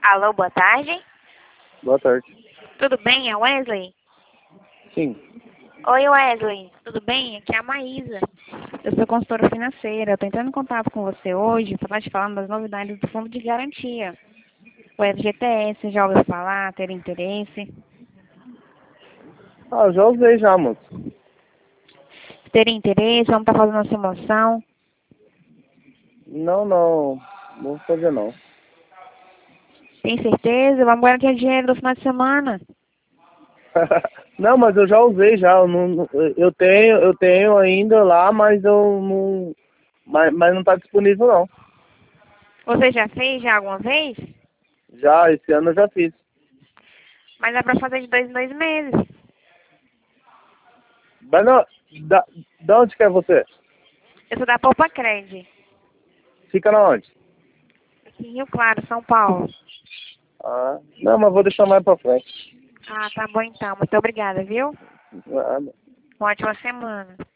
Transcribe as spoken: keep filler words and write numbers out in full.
Alô, boa tarde. Boa tarde. Tudo bem? É Wesley? Sim. Oi, Wesley. Tudo bem? Aqui é a Maísa. Eu sou consultora financeira. Estou entrando em contato com você hoje para te falando das novidades do Fundo de Garantia. O F G T S, já ouviu falar? Ter interesse? Ah, eu já usei já, moço. Ter interesse? Vamos estar fazendo uma simulação. Não, não. Não vou fazer não. Tem certeza? Vamos garantir dinheiro no final de semana. Não, mas eu já usei já. Eu, não, eu tenho, eu tenho ainda lá, mas eu não. Mas, mas não está disponível não. Você já fez já alguma vez? Já, esse ano eu já fiz. Mas é para fazer de dois em dois meses. Mas não, da, da onde que é você? Eu sou da Poupa Cred. Fica na onde? Aqui em Rio Claro, São Paulo. Ah, não, mas vou deixar mais pra frente. Ah, tá bom então. Muito obrigada, viu? Nada. Uma ótima semana.